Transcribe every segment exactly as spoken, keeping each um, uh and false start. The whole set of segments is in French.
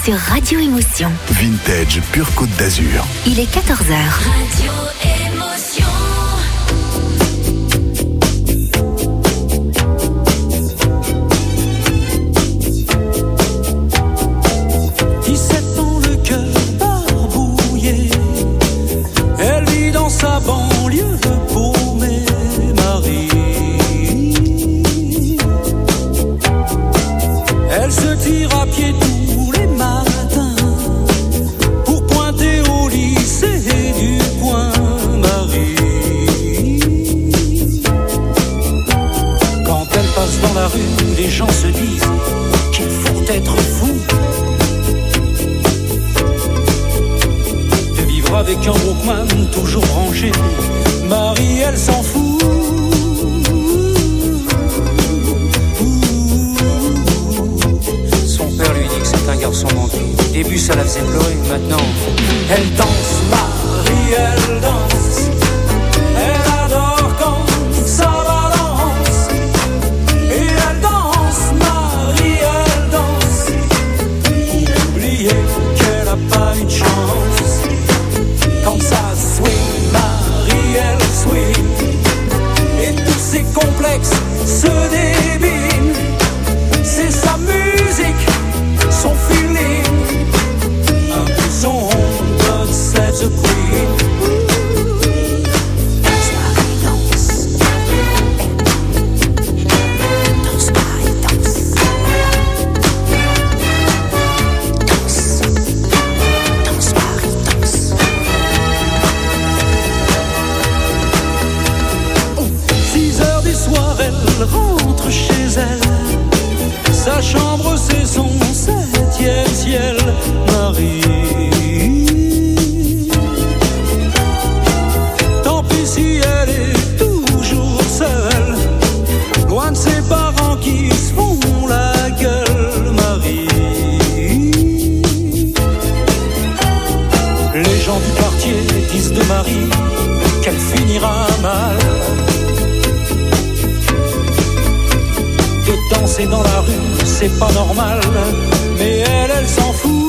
sur Radio Émotion. Vintage Pure Côte d'Azur. Il est quatorze heures. Radio Émotion. dix-sept ans, le cœur barbouillé. Elle vit dans sa banlieue paumée, Marie. Elle se tire à pied tous les matins pour pointer au lycée du coin, Marie. Quand elle passe dans la rue, les gens se disent qu'il faut être fou de vivre avec un Walkman toujours rangé. Marie, elle s'en fout. Un garçon manqué. Au début ça la faisait pleurer, maintenant elle danse, Marie, elle danse. Elle adore quand ça balance. Et elle danse, Marie, elle danse. Oubliez qu'elle a pas une chance. Quand ça swing, Marie, elle swing. Et tous ses complexes se débinent. C'est sa musique, son feeling, un peu son God save the Queen. Danse, Marie, danse. Danse, Marie, danse. Danse. Danse, Marie, danse. Six heures du soir, elle rentre chez elle. Sa chambre, c'est son septième ciel, Marie. Tant pis si elle est toujours seule, loin de ses parents qui se font la gueule, Marie. Les gens du quartier disent de Marie qu'elle finira mal. De danser dans la rue, c'est pas normal, mais elle, elle s'en fout.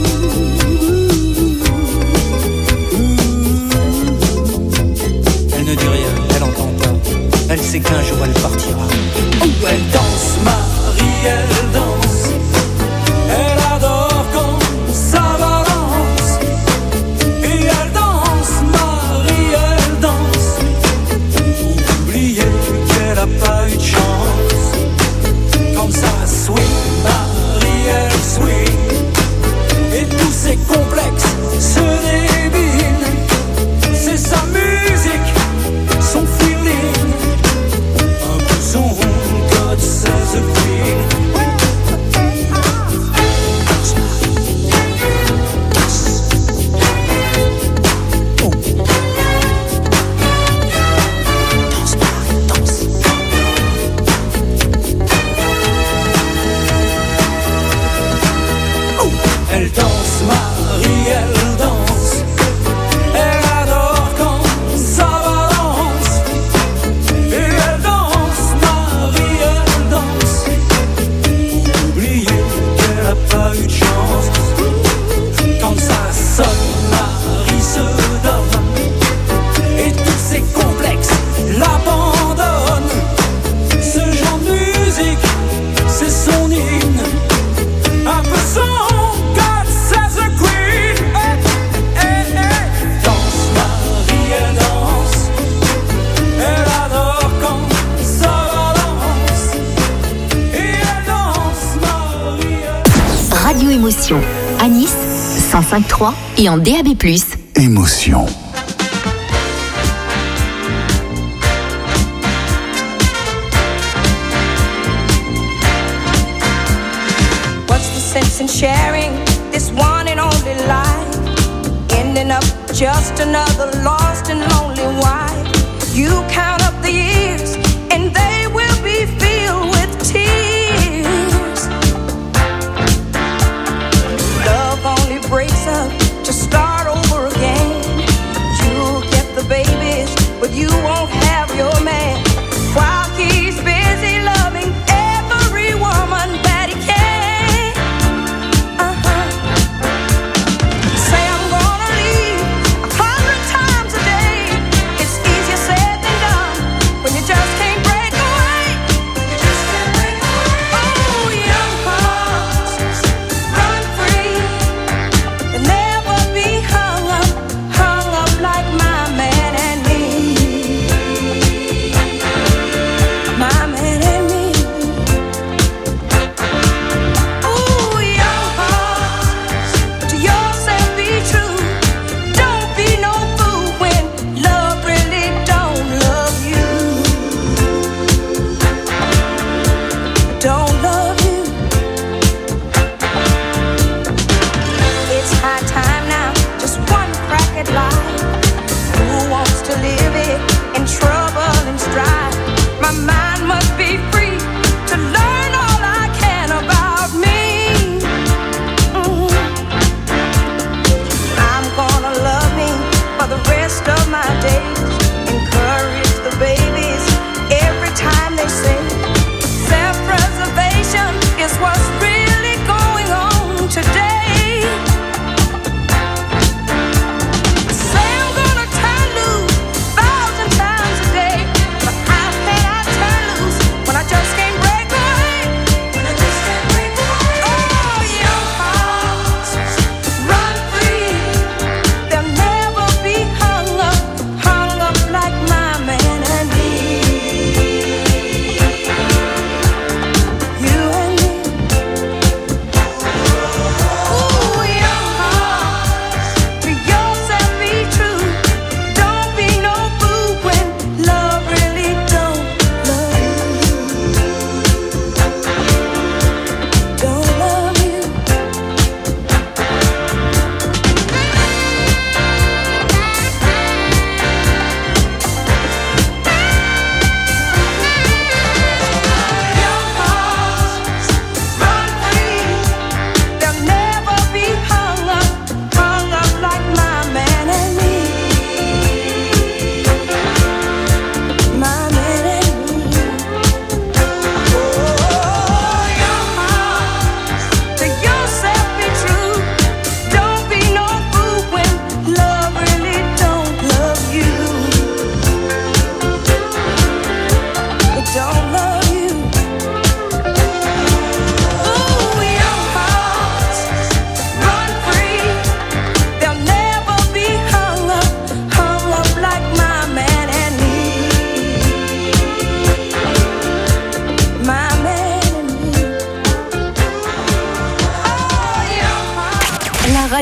Elle ne dit rien, elle entend pas. Elle sait qu'un jour elle partira. Oh, elle danse, Marie, elle danse. Elle adore quand ça balance. Et elle danse, Marie, elle danse. Oubliez qu'elle a pas eu de chance. Comme ça swing, Marie, elle swing. Et tous ses complexes se débinent. C'est sa musique, son feeling, un peu son God save the Queen. Danse, danse. Oh. Danse, Marie, danse. Elle danse, Marie, elle danse. Elle adore quand ça balance. Et elle danse, Marie, elle danse. Oubliez qu'elle a pas eu de chance. Quand ça sonne, Marie se donne. Et tous ses complexes l'abandonnent. Ce genre de musique, c'est son hymne. Un peu son God save the Queen. Hey, hey, hey. Danse, Marie, elle danse. Elle adore quand ça balance. Et elle danse, Marie, elle... Radio Émotion. À Nice, cent cinq trois et en D A B plus. Émotion. Sense in sharing this one and only life, ending up just another lost and lonely wife. You count up the years and they will be filled with tears. Love only breaks up to start over again. You'll get the babies, but you won't have your man. While he's busy loving every woman that he can. Uh-huh.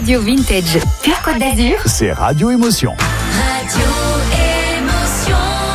radio vintage Pure Côte d'Azur, c'est Radio Émotion. Radio Émotion.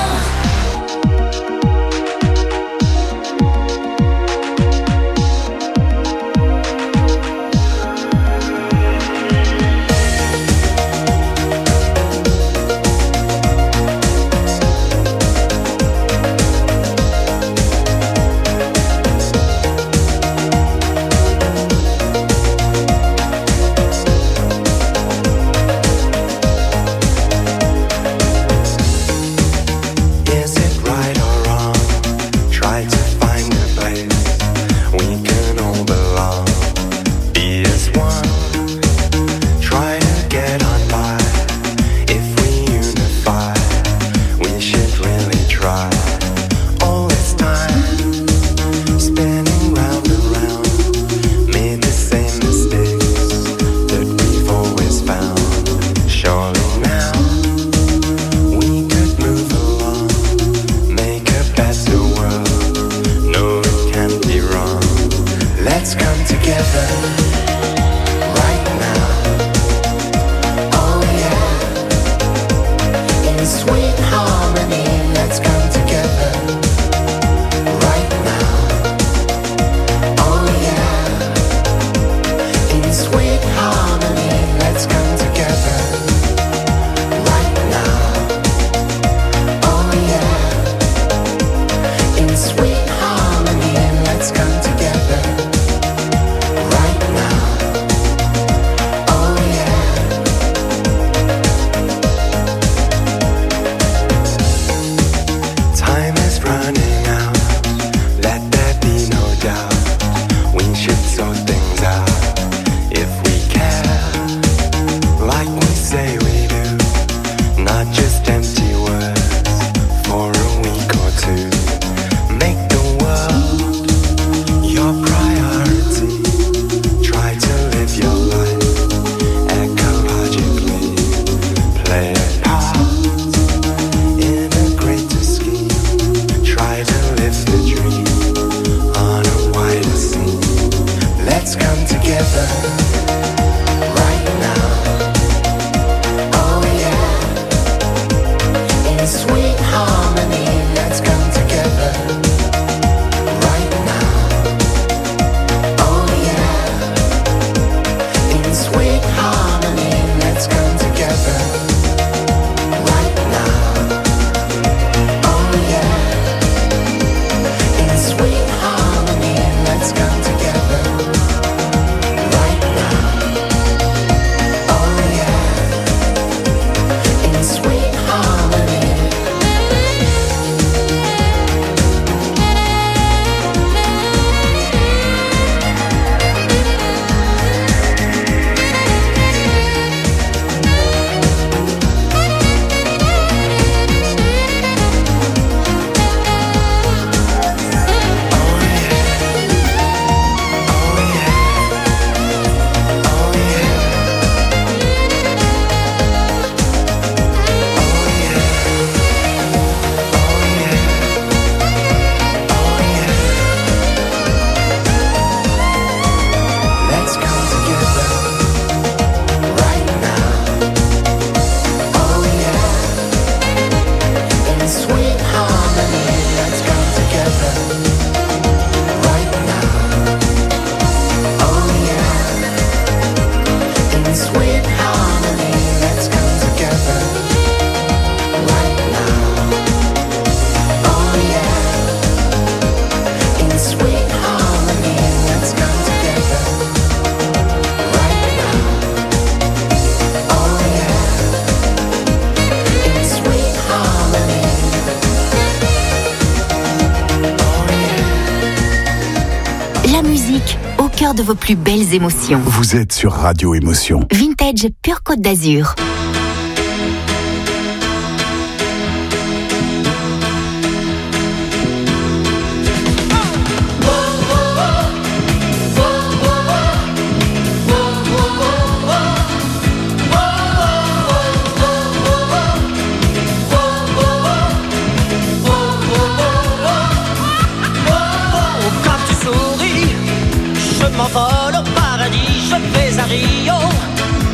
De vos plus belles émotions. Vous êtes sur Radio Émotion. Vintage Pure Côte d'Azur. M'envole au paradis, je vais à Rio.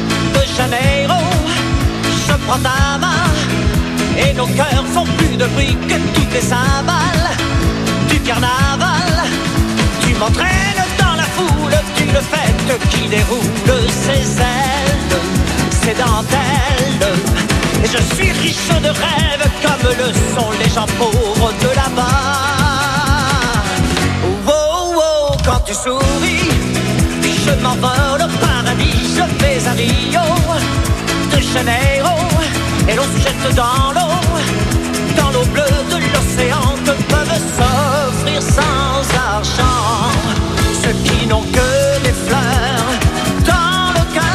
briques, toutes les cymbales du carnaval. Tu m'entraînes dans la foule d'une fête qui déroule ses ailes, ses dentelles. Et je suis riche de rêves comme le sont les gens pauvres de là-bas. Oh, oh, oh, quand tu souris, je m'envole au paradis. Je vais à Rio de Janeiro et l'on se jette dans l'eau, dans l'eau bleue de l'océan que peuvent s'offrir sans argent ceux qui n'ont que des fleurs dans le cœur.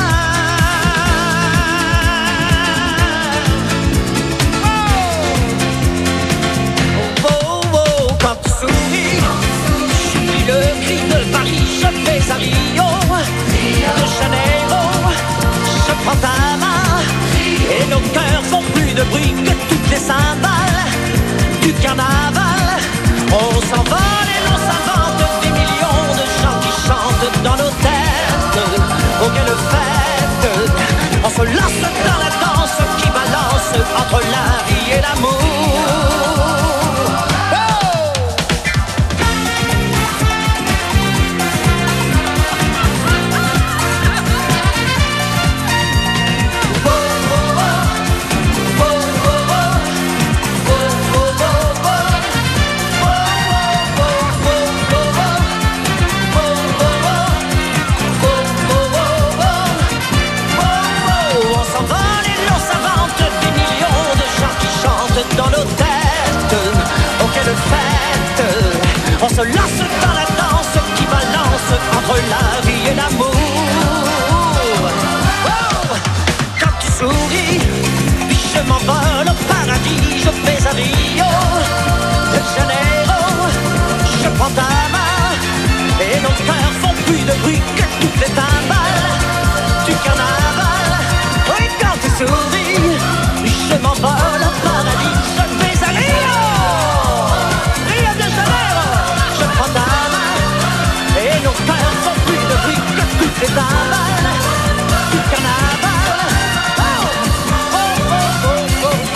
Oh, oh, oh, quand tu souris, j'oublie le cri de Paris. Je vais à Rio de Janeiro, je prends ta main et nos cœurs font plus de bruit que toutes les cymbales du carnaval. On s'envole et l'on s'invente des millions de gens qui chantent dans nos têtes. Oh, quelle fête! On se lance dans la danse qui balance entre la vie et l'amour. Dans nos têtes, oh quelle fête! On se lance dans la danse qui balance entre la vie et l'amour. Oh, quand tu souris, je m'envole au paradis. Je vais à Rio de Janeiro, je prends ta main et nos cœurs font plus de bruit que toutes les timbales du carnaval. Oui, quand tu souris, je m'envole au paradis. Les cymbales du carnaval. Oh, oh, oh, oh, oh,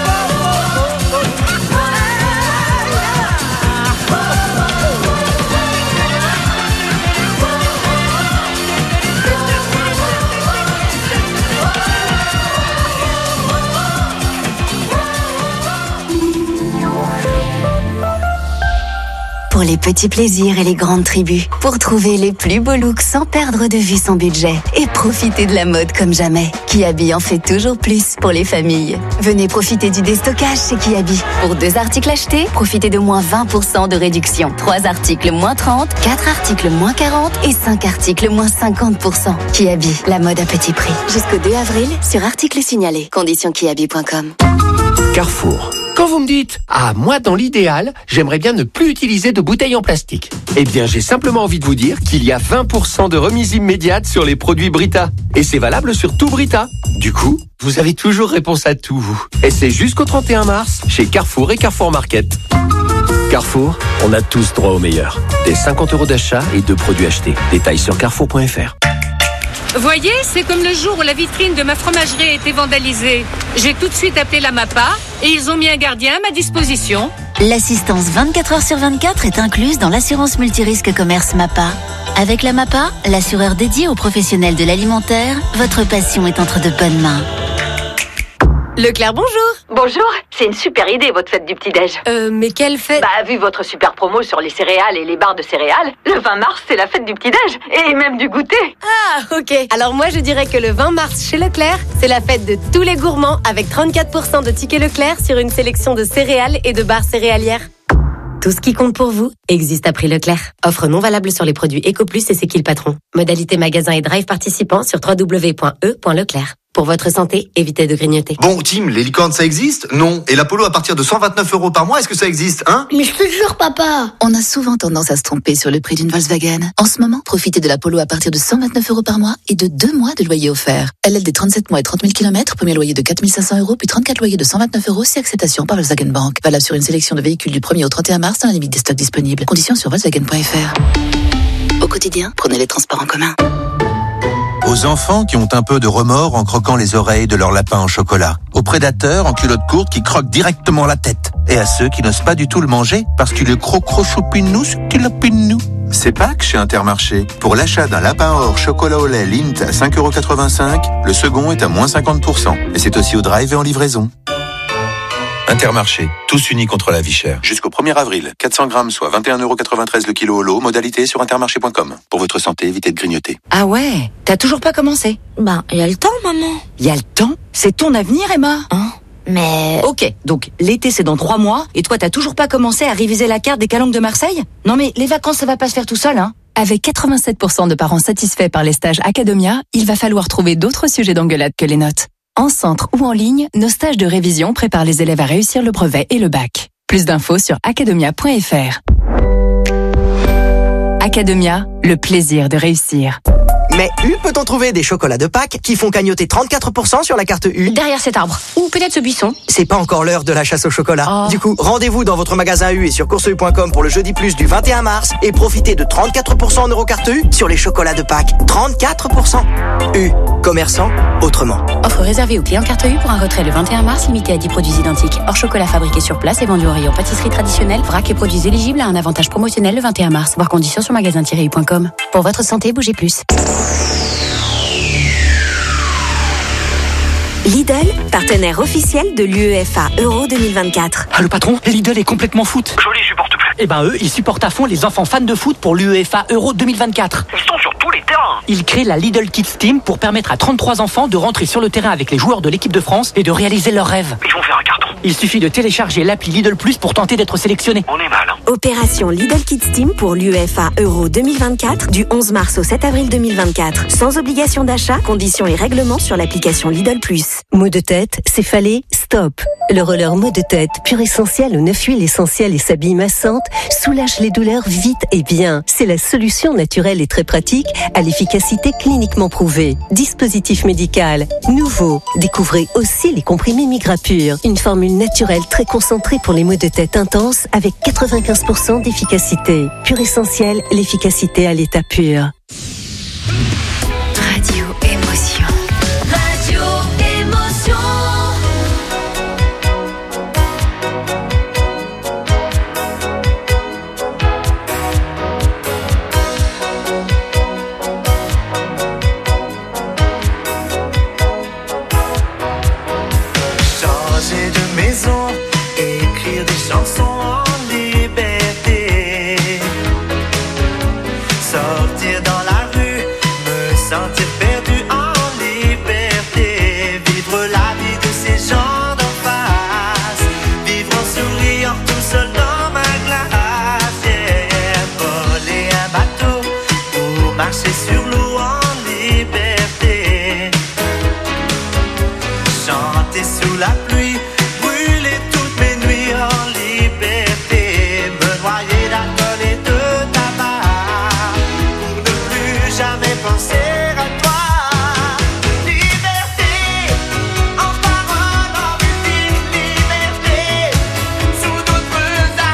Pour les petits plaisirs et les grandes tribus, pour trouver les plus beaux looks sans perdre de vue son budget et profiter de la mode comme jamais. Kiabi en fait toujours plus pour les familles. Venez profiter du déstockage chez Kiabi. Pour deux articles achetés, profitez de moins vingt pour cent de réduction. Trois articles moins trente, quatre articles moins quarante et cinq articles moins cinquante pour cent. Kiabi, la mode à petit prix. Jusqu'au deux avril sur articles signalés. Conditions kiabi point com. Carrefour. Quand vous me dites « Ah, moi, dans l'idéal, j'aimerais bien ne plus utiliser de bouteilles en plastique », eh bien, j'ai simplement envie de vous dire qu'il y a vingt pour cent de remise immédiate sur les produits Brita. Et c'est valable sur tout Brita. Du coup, vous avez toujours réponse à tout, vous. Et c'est jusqu'au trente et un mars, chez Carrefour et Carrefour Market. Carrefour, on a tous droit au meilleur. Des cinquante euros d'achat et deux produits achetés. Détails sur carrefour point f r. Voyez, c'est comme le jour où la vitrine de ma fromagerie a été vandalisée. J'ai tout de suite appelé la MAPA et ils ont mis un gardien à ma disposition. L'assistance vingt-quatre heures sur vingt-quatre est incluse dans l'assurance multirisque commerce MAPA. Avec la MAPA, l'assureur dédié aux professionnels de l'alimentaire, votre passion est entre de bonnes mains. Leclerc, bonjour. Bonjour, c'est une super idée votre fête du petit-déj. Euh, mais quelle fête? Bah, vu votre super promo sur les céréales et les barres de céréales, le vingt mars, c'est la fête du petit-déj. Et même du goûter. Ah, ok. Alors moi, je dirais que le vingt mars chez Leclerc, c'est la fête de tous les gourmands avec trente-quatre pour cent de tickets Leclerc sur une sélection de céréales et de barres céréalières. Tout ce qui compte pour vous existe à prix Leclerc. Offre non valable sur les produits EcoPlus et C'est qui le patron. Modalité magasin et drive participant sur w w w point e point leclerc. Pour votre santé, évitez de grignoter. Bon, Tim, les licornes, ça existe? Non. Et l'Apollo à partir de cent vingt-neuf euros par mois, est-ce que ça existe, hein? Mais je te jure, papa! On a souvent tendance à se tromper sur le prix d'une Volkswagen. En ce moment, profitez de l'Apollo à partir de cent vingt-neuf euros par mois et de deux mois de loyer offert. L L D trente-sept mois et trente mille kilomètres, premier loyer de quatre mille cinq cents euros, puis trente-quatre loyers de cent vingt-neuf euros, si acceptation par Volkswagen Bank. Valable sur une sélection de véhicules du premier au trente et un mars dans la limite des stocks disponibles. Conditions sur Volkswagen point f r. Au quotidien, prenez les transports en commun. Aux enfants qui ont un peu de remords en croquant les oreilles de leur lapin en chocolat. Aux prédateurs en culotte courte qui croquent directement la tête. Et à ceux qui n'osent pas du tout le manger parce qu'il est croc-croc-choupinou, ce qu'il a pinou. C'est Pâques chez Intermarché. Pour l'achat d'un lapin or chocolat au lait Lindt à cinq euros quatre-vingt-cinq, le second est à moins cinquante pour cent. Et c'est aussi au drive et en livraison. Intermarché, tous unis contre la vie chère. Jusqu'au premier avril, quatre cents grammes, soit vingt et un euros quatre-vingt-treize le kilo au lot, modalité sur intermarché point com. Pour votre santé, évitez de grignoter. Ah ouais, t'as toujours pas commencé? Ben, il y a le temps, maman. Il y a le temps? C'est ton avenir, Emma. Hein? Mais... Ok, donc l'été c'est dans trois mois, et toi t'as toujours pas commencé à réviser la carte des calanques de Marseille? Non mais les vacances ça va pas se faire tout seul, hein. Avec quatre-vingt-sept pour cent de parents satisfaits par les stages Academia, il va falloir trouver d'autres sujets d'engueulade que les notes. En centre ou en ligne, nos stages de révision préparent les élèves à réussir le brevet et le bac. Plus d'infos sur academia point f r. Academia, le plaisir de réussir. Mais U peut-on trouver des chocolats de Pâques qui font cagnotter trente-quatre pour cent sur la carte U? Derrière cet arbre. Ou peut-être ce buisson. C'est pas encore l'heure de la chasse au chocolat. Oh. Du coup, rendez-vous dans votre magasin U et sur course u point com pour le jeudi plus du vingt et un mars et profitez de trente-quatre pour cent en Eurocarte U sur les chocolats de Pâques. trente-quatre pour cent. U. Commerçant autrement. Offre réservée aux clients carte U pour un retrait le vingt et un mars limité à dix produits identiques. Hors chocolat fabriqué sur place et vendu au rayon pâtisserie traditionnelle, vrac et produits éligibles à un avantage promotionnel le vingt et un mars. Voir conditions sur magasin tiret u point com. Pour votre santé, bougez plus. Lidl, partenaire officiel de l'UEFA Euro deux mille vingt-quatre. Ah le patron, Lidl est complètement foot. Joli, supporte plus. Eh ben eux, ils supportent à fond les enfants fans de foot pour l'UEFA Euro deux mille vingt-quatre. Ils sont sur tous les terrains. Ils créent la Lidl Kids Team pour permettre à trente-trois enfants de rentrer sur le terrain avec les joueurs de l'équipe de France et de réaliser leurs rêves. Ils vont faire un carton. Il suffit de télécharger l'appli Lidl Plus pour tenter d'être sélectionné. On est mal. Hein. Opération Lidl Kids Team pour l'UEFA Euro deux mille vingt-quatre du onze mars au sept avril deux mille vingt-quatre. Sans obligation d'achat, conditions et règlements sur l'application Lidl Plus. Maux de tête, céphalée, stop. Le roller maux de tête, pur essentiel aux neuf huiles essentielles et sa bille massante, soulage les douleurs vite et bien. C'est la solution naturelle et très pratique à l'efficacité cliniquement prouvée. Dispositif médical, nouveau. Découvrez aussi les comprimés Migrapur, une formule naturelle très concentrée pour les maux de tête intenses avec quatre-vingt-quinze pour cent d'efficacité. Pur essentiel, l'efficacité à l'état pur. Radio Émotion. Radio Émotion. Changer de maison, écrire des chansons en liberté, sortir dans la rue, me sentir perdu en liberté, vivre la vie de ces gens d'en face, vivre en souriant tout seul dans ma glace, yeah. Voler un bateau ou marcher sur l'eau en liberté, chanter sous la pluie, brûler toutes mes nuits en liberté, me noyer d'alcool et de tabac pour ne plus jamais penser à toi. Liberté, en parole, en musique, liberté, sous d'autres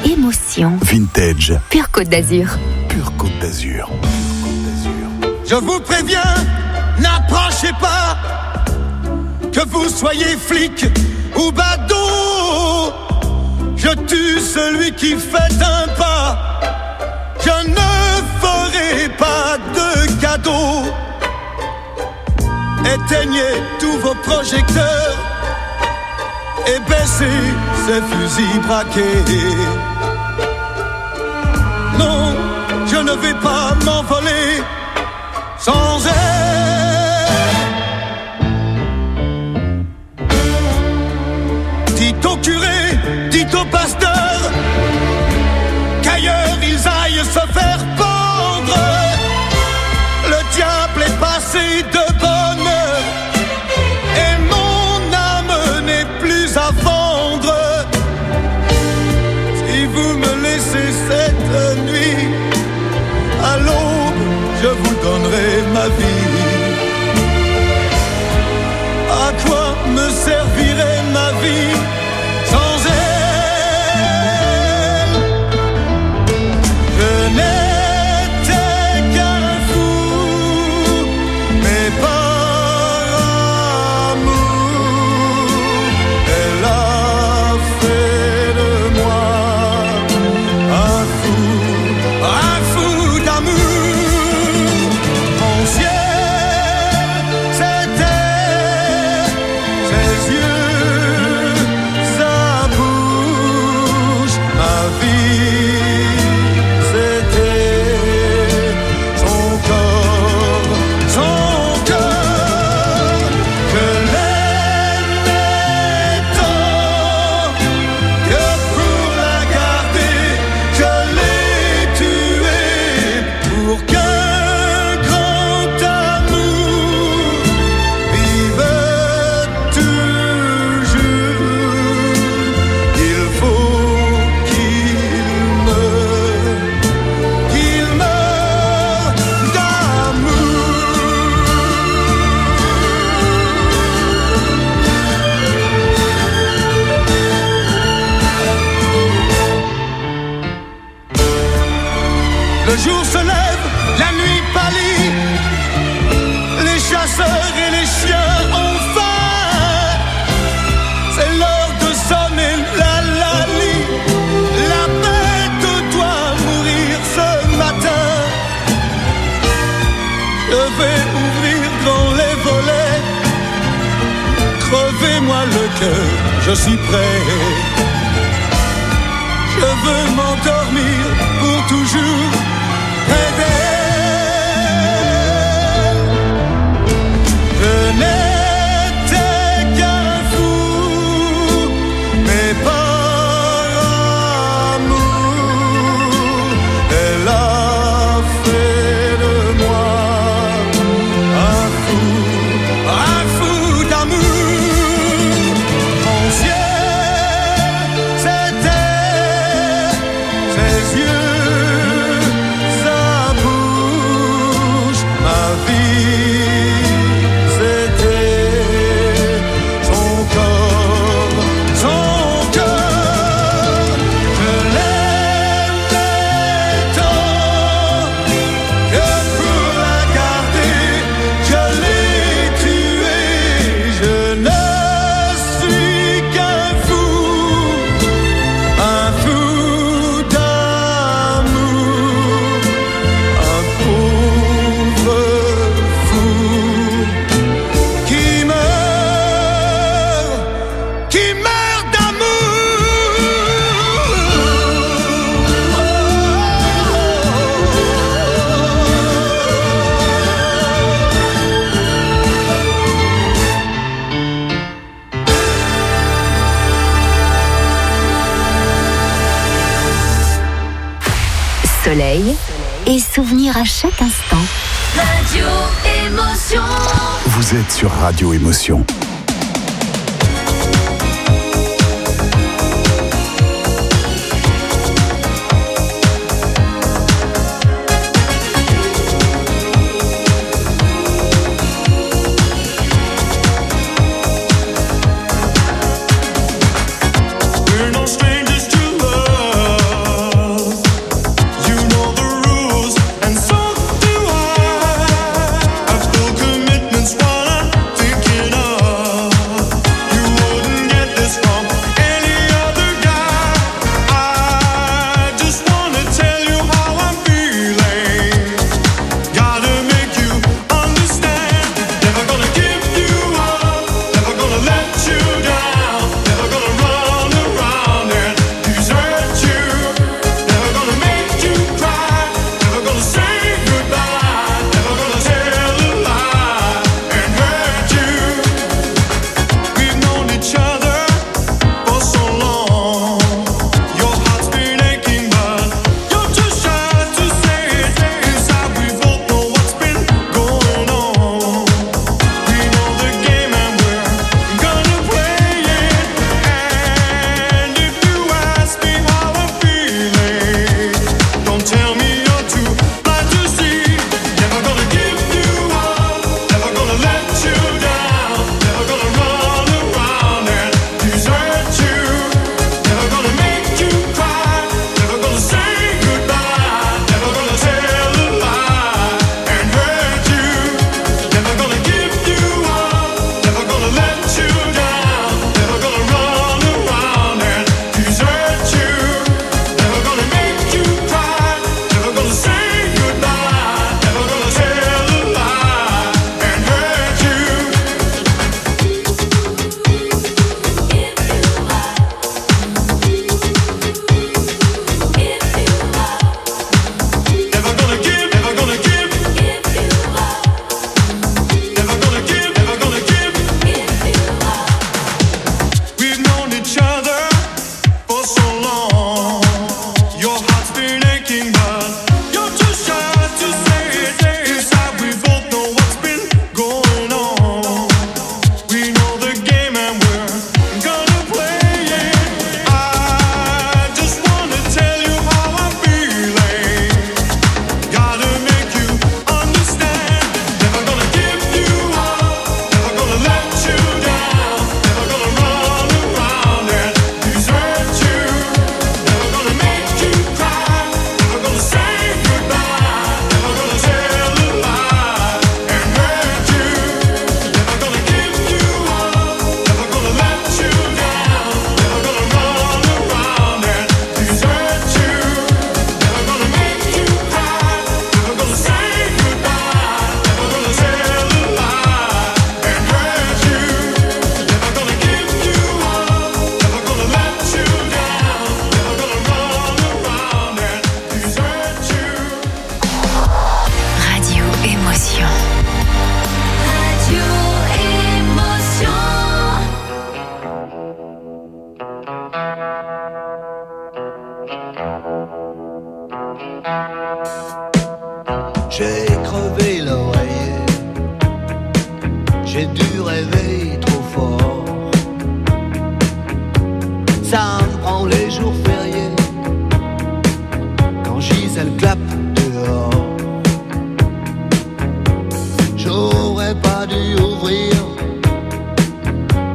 émotion. Vintage. Pure Côte d'Azur. Pure Côte d'Azur. Je vous préviens, n'approchez pas, que vous soyez flic ou badaud. Je tue celui qui fait un pas. Je ne ferai pas de cadeau. Éteignez tous vos projecteurs et baissez ces fusils braqués. Non, je ne vais pas m'envoler sans elle. Dites au curé, dites au pasteur qu'ailleurs ils aillent se faire pendre. Le diable est passé de bonne heure et mon âme n'est plus à vendre. Si vous me laissez cette nuit, à l'aube, je vous donnerai ma vie. À quoi me servirait ma vie sans elle? Je n'étais qu'un fou, mais par amour, elle a fait de moi un fou, un fou d'amour. Mon ciel, c'était ses yeux, sa bouche, ma vie, c'était son corps, son cœur. Je l'aimais tant que pour la garder, je l'ai tuée pour qu'un grand amour vive toujours. Il faut qu'il meure, qu'il meure d'amour. Le jour se lève, la nuit pâlit, les chasseurs et les chiens ont faim. C'est l'heure de sonner la lali. La bête doit mourir ce matin. Je vais ouvrir grand les volets. Crevez-moi le cœur, je suis prêt. Je veux m'endormir pour toujours près d'elle. Je n'étais qu'un fou, mais par amour, elle a fait de moi un fou, un fou d'amour. Mon ciel, c'était ses yeux, sa bouche, ma vie, c'était son corps, son cœur. Je l'aimais tant que pour la garder, je l'ai tuée. Je ne suis qu'un fou, un fou d'amour, un pauvre fou qui meurt, qui meurt d'amour. Soleil et souvenirs à chaque instant. Radio Émotion. Vous êtes sur Radio Émotion. We're no strangers to love.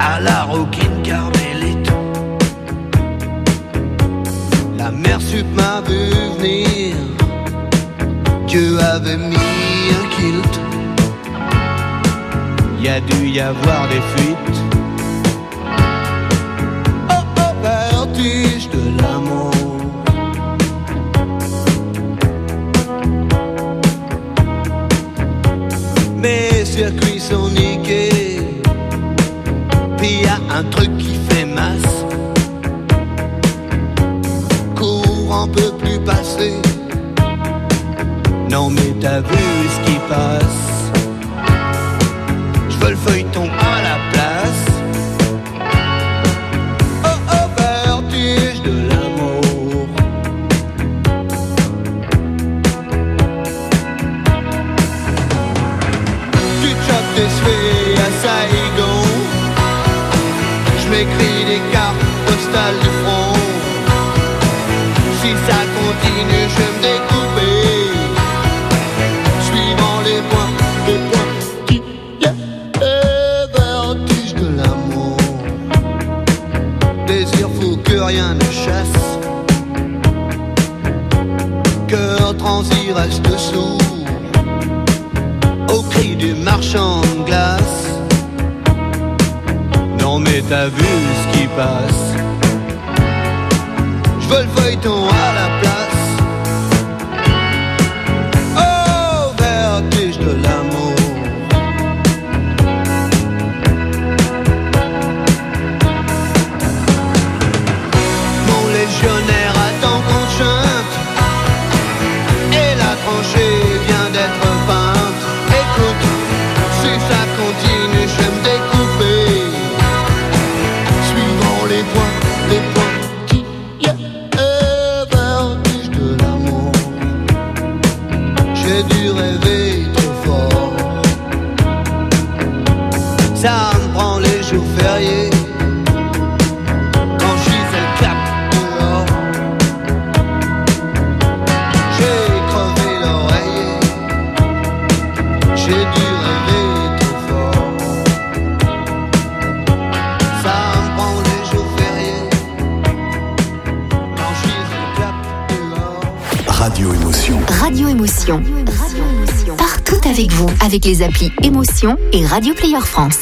à la Rockin' Carmelito. La mère sup m'a vu venir, Dieu avait mis un kilt. Y a dû y avoir des fuites. Oh oh, vertige de l'amour. Mes circuits sont niqués, puis y a un truc qui fait masse. Courant peut plus passer. Non mais t'as vu ce qui passe. J'veux le feuilleton à la place. Oh oh, vertige de l'amour. Tu chopes des souhaits à Saigon. J'm'écris des cartes postales du front. Si ça continue, je vais me découper. Suivant les points, les points qui y a le vertige de l'amour. Désir fou que rien ne chasse. Cœur transi reste sourd au cri du marchand de glace. Non mais t'as vu ce qui passe. J'veux le feuilleton à la place. Oh, vertige de l'amour. Mon légionnaire attend qu'on chante et la tranchée vient d'être peinte. Écoute, si ça continue, je vais me découper. Suivant les points, les points. J'ai dû rêver trop fort. Ça me prend les jours fériés quand je suis le cap dehors. J'ai crevé l'oreiller. J'ai dû rêver trop fort. Ça me prend les jours fériés quand je suis le cap dehors. Radio Émotion. Radio Émotion. Partout avec vous, avec les applis Émotion et Radio Player France.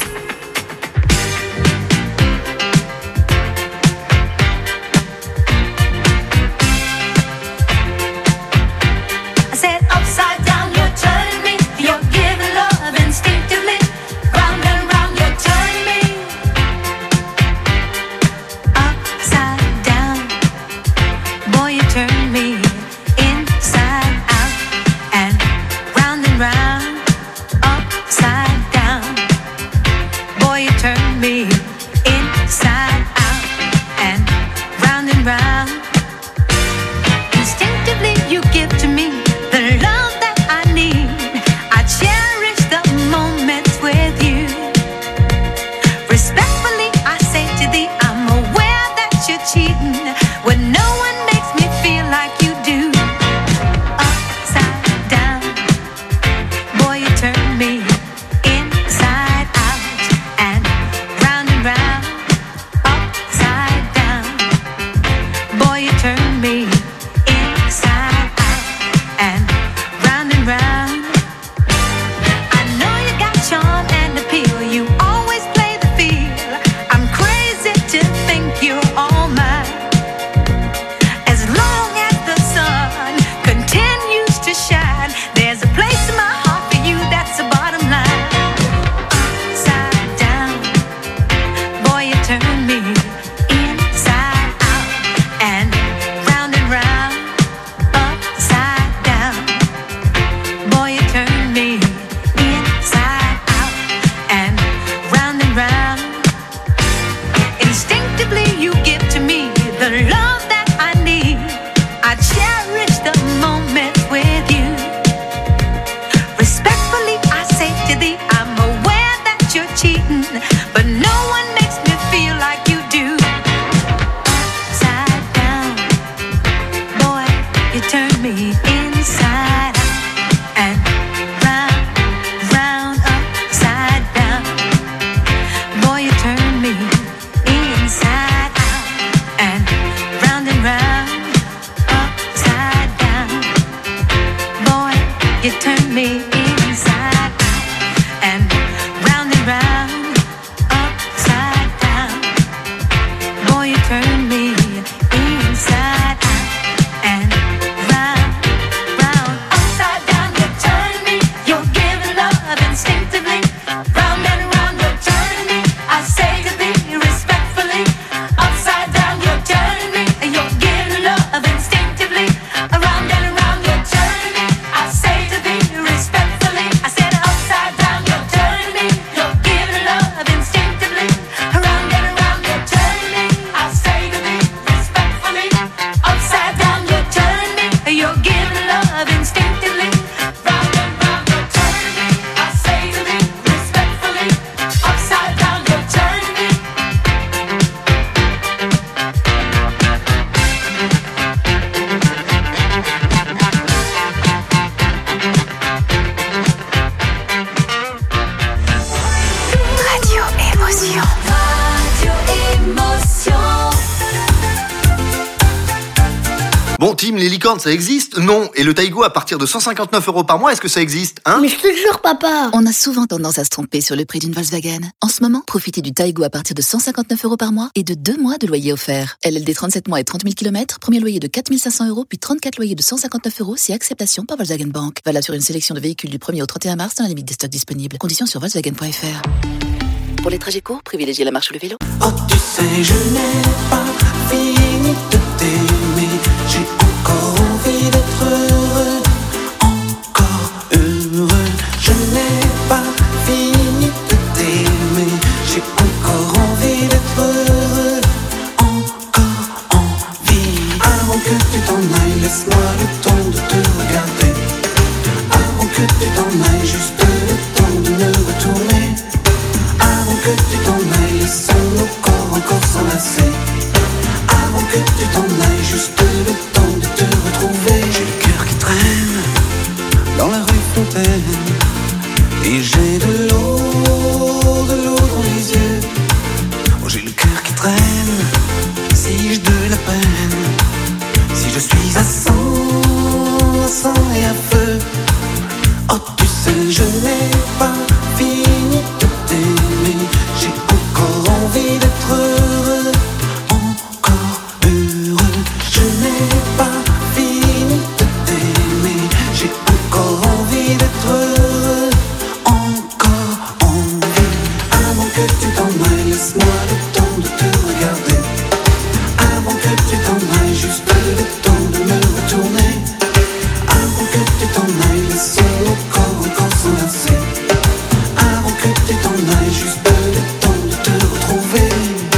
Bon, Tim, les licornes, ça existe? Non. Et le Taigo à partir de cent cinquante-neuf euros par mois, est-ce que ça existe, hein? Mais je te jure, papa. On a souvent tendance à se tromper sur le prix d'une Volkswagen. En ce moment, profitez du Taigo à partir de cent cinquante-neuf euros par mois et de deux mois de loyer offert. L L D trente-sept mois et trente mille kilomètres, premier loyer de quatre mille cinq cents euros, puis trente-quatre loyers de cent cinquante-neuf euros si acceptation par Volkswagen Bank. Valable sur une sélection de véhicules du premier au trente et un mars dans la limite des stocks disponibles. Conditions sur Volkswagen point F R. Pour les trajets courts, privilégiez la marche ou le vélo. Oh, tu sais, je n'ai pas fini de t'aimer. J'ai encore envie d'être heureux, encore heureux. Je n'ai pas fini de t'aimer. J'ai encore envie d'être heureux, encore envie. Avant que tu t'en ailles, laisse-moi le temps de te regarder. Avant que tu t'en ailles, juste le temps de me retourner. Avant que tu t'en ailles, laissons nos corps encore s'enlacer. Avant que tu t'en ailles, juste le temps de te retrouver. J'ai le cœur qui traîne dans la rue Fontaine, et j'ai de l'eau, de l'eau dans les yeux. Oh, j'ai le cœur qui traîne, si j'ai de la peine, si je suis à sang, à sang et à feu. Oh, tu sais, je n'ai pas fini de t'aimer. J'ai encore envie d'être heureux, encore heureux. Je n'ai pas fini de t'aimer. J'ai encore envie d'être heureux, encore envie. Avant que tu t'en ailles, laisse-moi le temps de te regarder. Avant que tu t'en ailles, juste le temps de me retourner. Avant que tu t'en ailles, laissons nos corps encore s'enlacer. Avant que tu t'en ailles, juste le temps de te retrouver.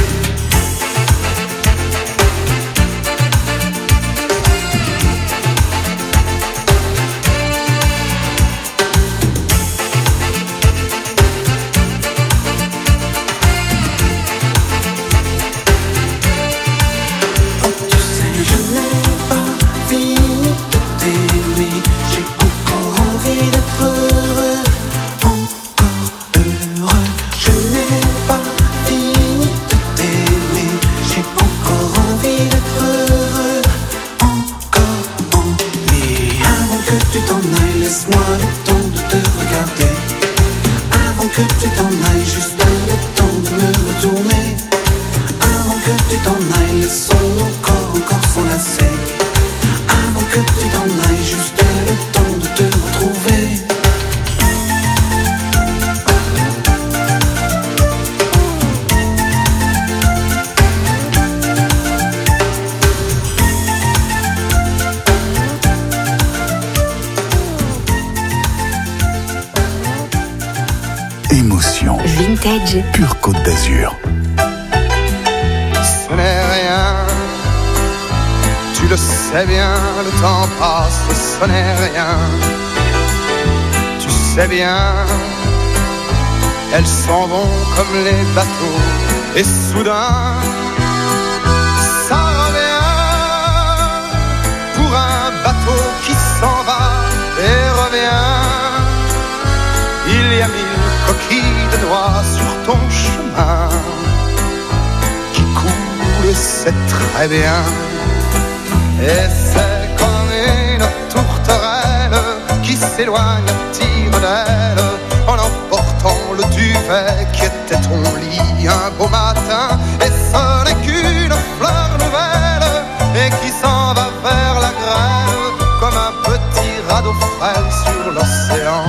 Oh, tu sais, je n'ai pas fini de t'aimer. J'ai encore envie d'être heureux, encore heureux. Je n'ai pas fini de t'aimer. J'ai encore envie d'être heureux, encore envie. Avant que tu t'en ailles, laisse-moi le temps de te regarder. Avant que tu t'en ailles, juste le temps de me retourner. Avant que tu t'en ailles, laissons nos corps encore s'enlacer. Avant que tu t'en ailles, juste le temps de te retrouver. Émotion. Vintage. Pure Côte d'Azur. Ce n'est rien, tu le sais bien, le temps passe, ce n'est rien. Tu sais bien, elles s'en vont comme les bateaux, et soudain, ça revient pour un bateau qui s'en va et revient. Il y a mille coquilles de noix sur ton chemin qui coulent, c'est très bien. Et c'est comme une tourterelle qui s'éloigne à tire d'aile en emportant le duvet qui était ton lit un beau matin. Et ce n'est qu'une fleur nouvelle et qui s'en va vers la grève comme un petit radeau frêle sur l'océan.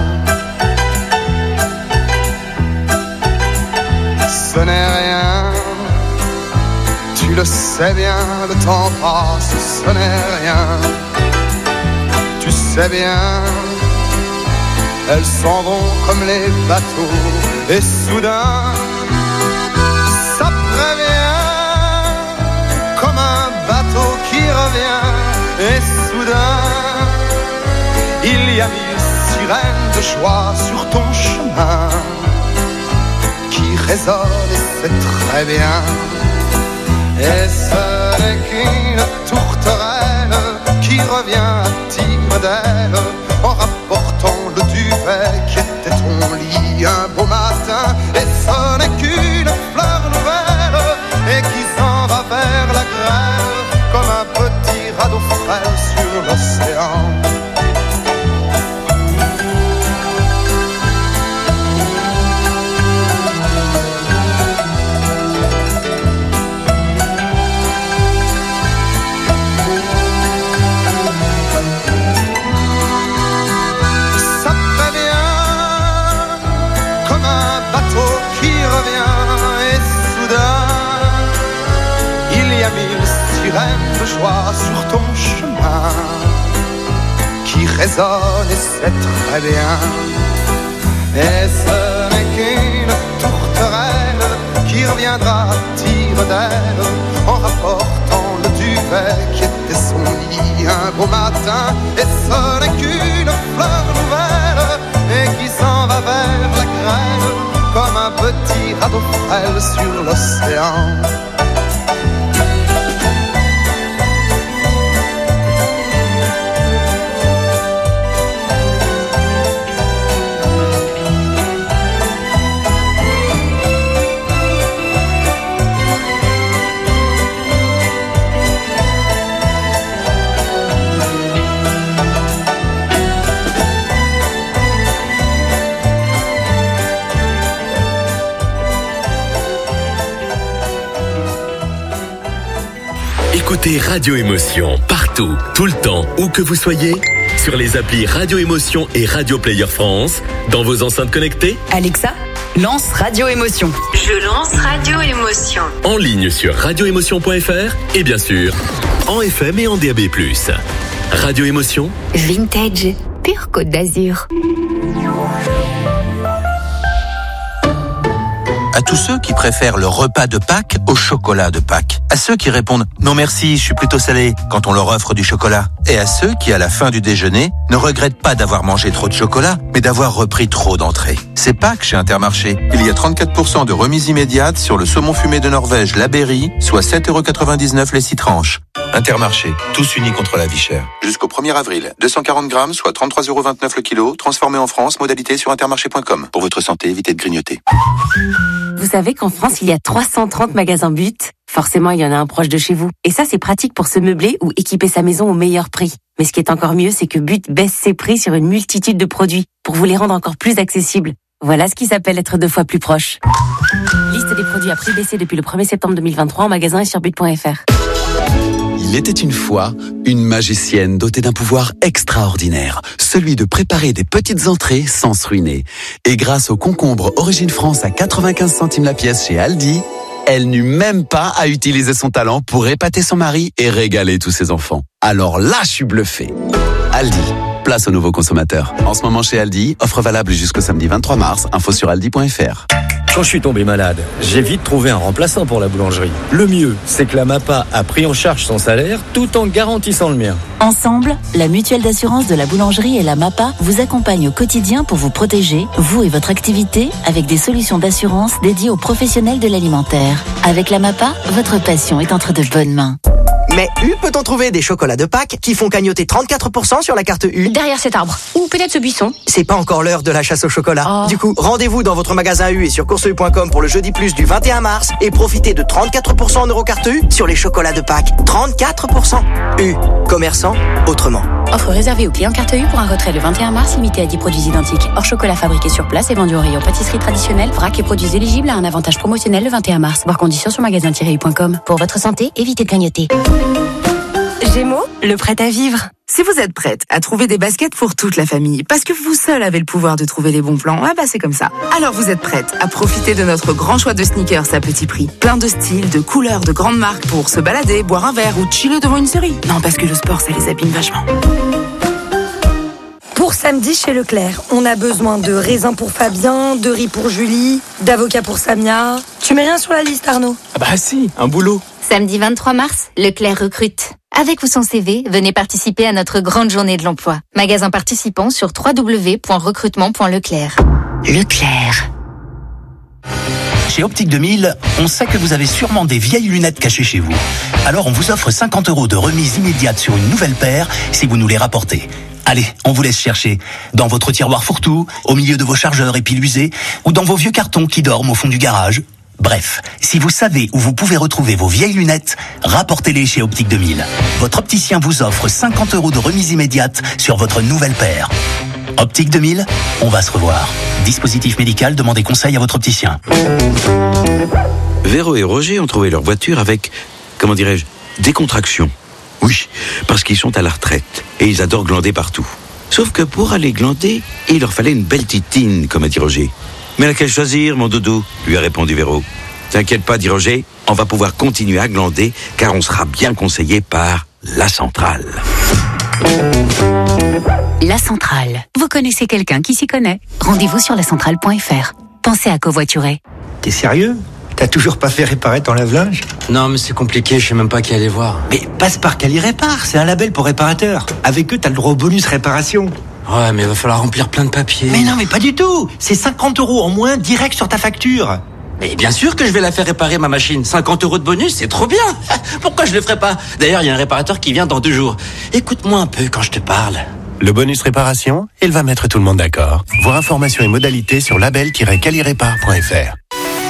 Ce n'est rien, tu le sais bien, le temps passe, ce n'est rien. Tu sais bien, elles s'en vont comme les bateaux, et soudain, ça prévient, comme un bateau qui revient, et soudain, il y a mille sirènes de joie sur ton chemin qui résonne et c'est très bien. Et ce n'est qu'une tourterelle qui revient à tire d'aile en rapportant le duvet qui était ton lit un beau matin. Et ce n'est qu'une fleur nouvelle et qui s'en va vers la grève comme un petit radeau frêle a mille sirènes de joie sur ton chemin qui résonnent et c'est très bien. Et ce n'est qu'une tourterelle qui reviendra tire d'aile en rapportant le duvet qui était son lit un beau matin. Et ce n'est qu'une fleur nouvelle et qui s'en va vers la grève comme un petit radeau frêle sur l'océan. Écoutez Radio Émotion partout, tout le temps, où que vous soyez, sur les applis Radio Émotion et Radio Player France, dans vos enceintes connectées. Alexa, lance Radio Émotion. Je lance Radio Émotion. En ligne sur radio émotion point f r et bien sûr, en F M et en D A B plus. Radio Émotion. Vintage, pure Côte d'Azur. À tous ceux qui préfèrent le repas de Pâques au chocolat de Pâques. À ceux qui répondent « Non merci, je suis plutôt salé » quand on leur offre du chocolat. Et à ceux qui, à la fin du déjeuner, ne regrettent pas d'avoir mangé trop de chocolat, mais d'avoir repris trop d'entrées. C'est Pâques chez Intermarché. Il y a trente-quatre pour cent de remise immédiate sur le saumon fumé de Norvège, la Berry, soit sept euros quatre-vingt-dix-neuf les six tranches. Intermarché, tous unis contre la vie chère. Jusqu'au premier avril, deux cent quarante grammes, soit trente-trois euros vingt-neuf le kilo, transformé en France, modalité sur intermarché point com. Pour votre santé, évitez de grignoter. Vous savez qu'en France, il y a trois cent trente magasins But. Forcément, il y en a un proche de chez vous. Et ça, c'est pratique pour se meubler ou équiper sa maison au meilleur prix. Mais ce qui est encore mieux, c'est que But baisse ses prix sur une multitude de produits pour vous les rendre encore plus accessibles. Voilà ce qui s'appelle être deux fois plus proche. Liste des produits à prix baissé depuis le premier septembre deux mille vingt-trois en magasin et sur but point f r. Il était une fois une magicienne dotée d'un pouvoir extraordinaire, celui de préparer des petites entrées sans se ruiner. Et grâce au concombre Origine France à quatre-vingt-quinze centimes la pièce chez Aldi, elle n'eut même pas à utiliser son talent pour épater son mari et régaler tous ses enfants. Alors là, je suis bluffé. Aldi, place aux nouveaux consommateurs. En ce moment chez Aldi, offre valable jusqu'au samedi vingt-trois mars, info sur aldi point f r. Quand je suis tombé malade, j'ai vite trouvé un remplaçant pour la boulangerie. Le mieux, c'est que la MAPA a pris en charge son salaire tout en garantissant le mien. Ensemble, la mutuelle d'assurance de la boulangerie et la MAPA vous accompagnent au quotidien pour vous protéger, vous et votre activité, avec des solutions d'assurance dédiées aux professionnels de l'alimentaire. Avec la MAPA, votre passion est entre de bonnes mains. Mais U peut-on trouver des chocolats de Pâques qui font cagnotter trente-quatre pour cent sur la carte U? Derrière cet arbre. Ou peut-être ce buisson. C'est pas encore l'heure de la chasse au chocolat. Oh. Du coup, rendez-vous dans votre magasin U et sur course u point com pour le jeudi plus du vingt et un mars et profitez de trente-quatre pour cent en eurocarte U sur les chocolats de Pâques. trente-quatre pour cent. U. Commerçant autrement. Offre réservée aux clients carte U pour un retrait le vingt et un mars limité à dix produits identiques. Hors chocolat fabriqué sur place et vendu au rayon pâtisserie traditionnelle. Vrac et produits éligibles à un avantage promotionnel le vingt et un mars. Voir conditions sur magasin tiret u point com. Pour votre santé, évitez de clignoter. Gémeaux, le prêt à vivre. Si vous êtes prête à trouver des baskets pour toute la famille, parce que vous seul avez le pouvoir de trouver les bons plans, ah bah c'est comme ça. Alors vous êtes prête à profiter de notre grand choix de sneakers à petit prix. Plein de styles, de couleurs, de grandes marques pour se balader, boire un verre ou chiller devant une série. Non, parce que le sport, ça les abîme vachement. Pour samedi chez Leclerc, on a besoin de raisins pour Fabien, de riz pour Julie, d'avocats pour Samia. Tu mets rien sur la liste, Arnaud? Ah bah si, un boulot. Samedi vingt-trois mars, Leclerc recrute. Avec ou sans C V, venez participer à notre grande journée de l'emploi. Magasin participant sur w w w point recrutement point leclerc. Leclerc. Chez Optique deux mille, on sait que vous avez sûrement des vieilles lunettes cachées chez vous. Alors on vous offre cinquante euros de remise immédiate sur une nouvelle paire si vous nous les rapportez. Allez, on vous laisse chercher. Dans votre tiroir fourre-tout, au milieu de vos chargeurs et piles usées, ou dans vos vieux cartons qui dorment au fond du garage. Bref, si vous savez où vous pouvez retrouver vos vieilles lunettes, rapportez-les chez Optique deux mille. Votre opticien vous offre cinquante euros de remise immédiate sur votre nouvelle paire. Optique deux mille, on va se revoir. Dispositif médical, demandez conseil à votre opticien. Véro et Roger ont trouvé leur voiture avec, comment dirais-je, décontraction. Oui, parce qu'ils sont à la retraite et ils adorent glander partout. Sauf que pour aller glander, il leur fallait une belle titine, comme a dit Roger. Mais laquelle choisir, mon doudou, lui a répondu Véro. T'inquiète pas, dit Roger, on va pouvoir continuer à glander car on sera bien conseillé par la centrale. La centrale. Vous connaissez quelqu'un qui s'y connaît? Rendez-vous sur la centrale point f r. Pensez à covoiturer. T'es sérieux? T'as toujours pas fait réparer ton lave-linge? Non, mais c'est compliqué, je sais même pas qui aller voir. Mais passe par Cali Répare, c'est un label pour réparateurs. Avec eux, t'as le droit au bonus réparation. Ouais, mais il va falloir remplir plein de papiers. Mais non, mais pas du tout. C'est cinquante euros en moins direct sur ta facture. Mais bien sûr que je vais la faire réparer, ma machine. cinquante euros de bonus, c'est trop bien. Pourquoi je le ferais pas? D'ailleurs, il y a un réparateur qui vient dans deux jours. Écoute-moi un peu quand je te parle. Le bonus réparation, il va mettre tout le monde d'accord. Voir informations et modalités sur label tiret cali répare point f r.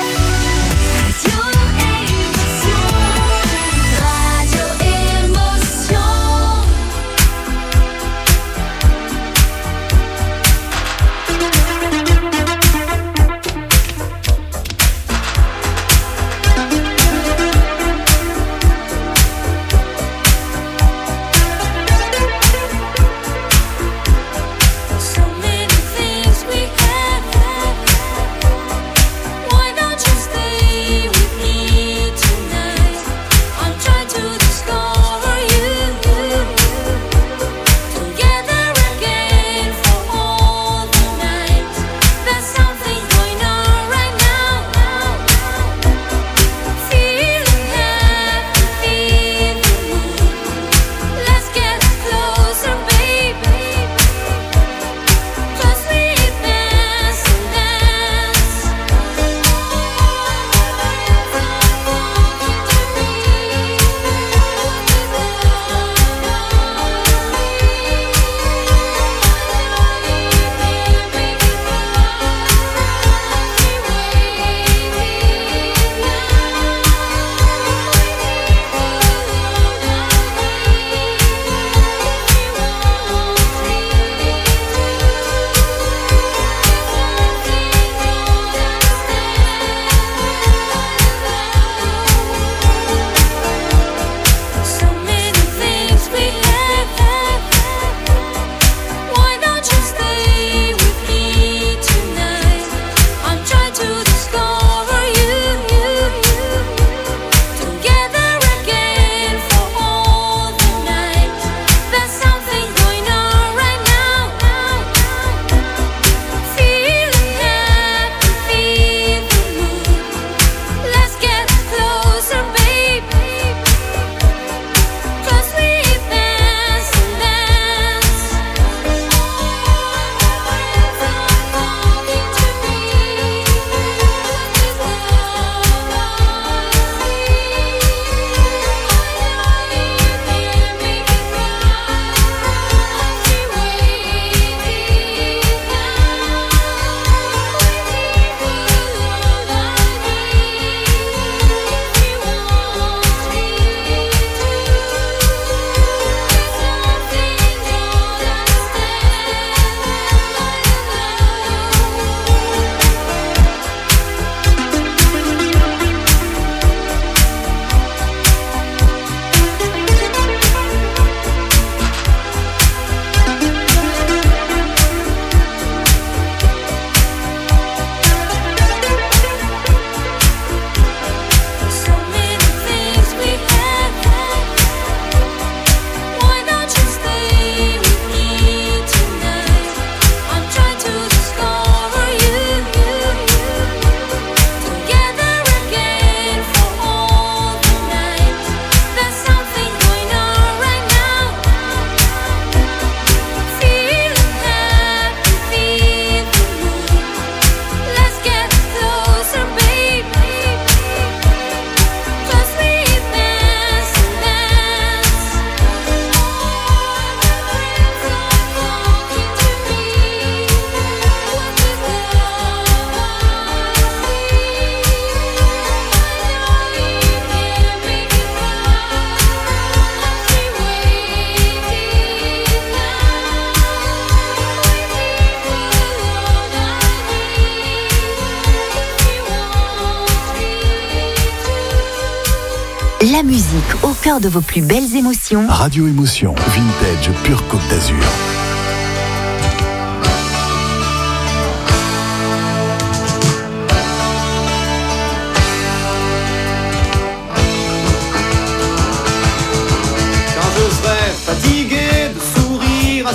La musique au cœur de vos plus belles émotions. Radio Émotion, vintage pure Côte d'Azur.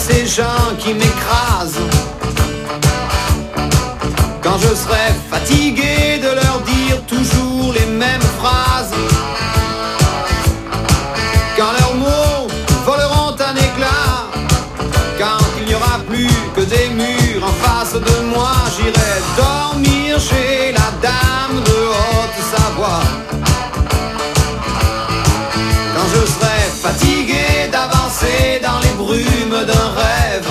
ces gens qui m'écrasent. Quand je serai fatigué de leur dire toujours les mêmes phrases. Quand leurs mots voleront un éclat. Quand il n'y aura plus que des murs en face de moi, j'irai dormir chez la dame de Haute-Savoie. Quand je serai fatigué d'avancer dans les brumes d'un rêve.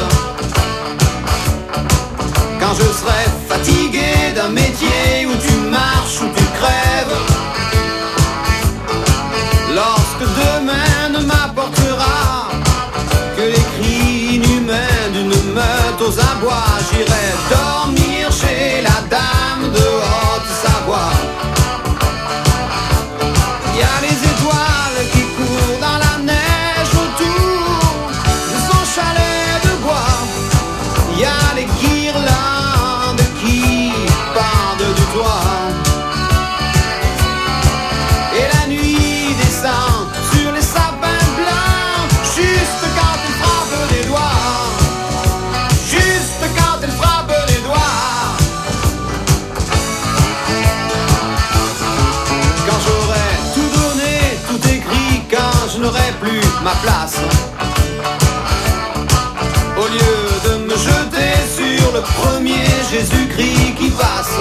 Quand je serai fatigué d'un métier où tu marches, où tu crèves. Lorsque demain ne m'apportera que les cris inhumains d'une meute aux abois, j'irai dormir chez la dame de Haute-Savoie. Il y a les étoiles qui courent dans la neige autour de son chalet de bois. Il y a les guirlandes qui pendent du toit. Et la nuit descend sur les sapins blancs, juste quand elle frappe des doigts. Juste quand elle frappe des doigts. Quand j'aurai tout donné, tout écrit, quand je n'aurai plus ma place. Au lieu de me jeter sur le premier Jésus-Christ qui passe,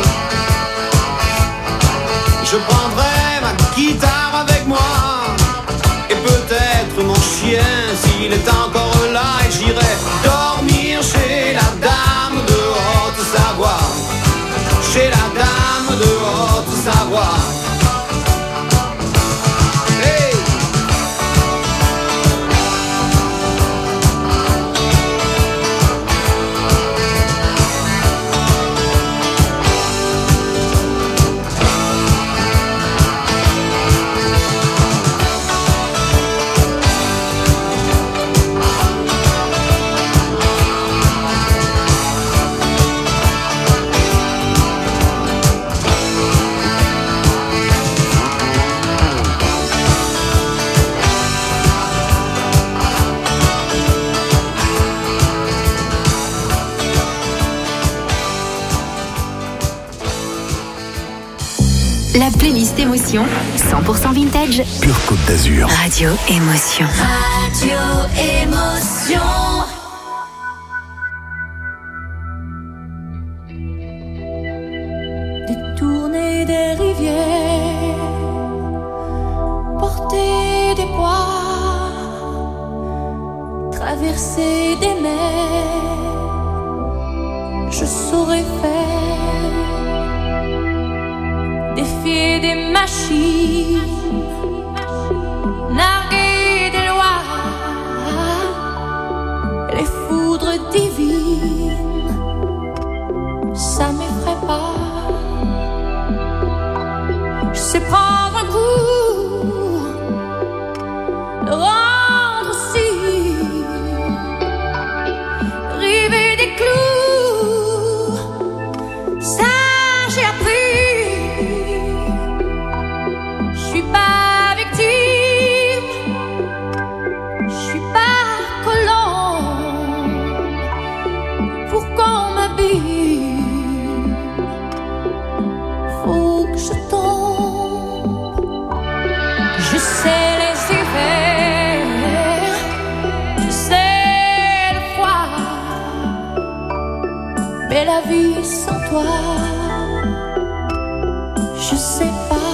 je prendrai ma guitare avec moi et peut-être mon chien s'il est encore là, et j'irai dormir chez la dame de Haute-Savoie. Chez la dame de Haute-Savoie. Hey! La playlist Émotion, cent pour cent vintage. Pure Côte d'Azur. Radio Émotion. Radio Émotion. Détourner des rivières, porter des poids, traverser des mers, je saurais faire. Défier des machines, narguer des lois, les foudres divines, ça m'effraie pas. Je sais prendre un coup, le rendre aussi, river des clous, ça j'ai appris. Faut que je tombe. Je sais les hivers, je sais le froid, mais la vie sans toi, je sais pas.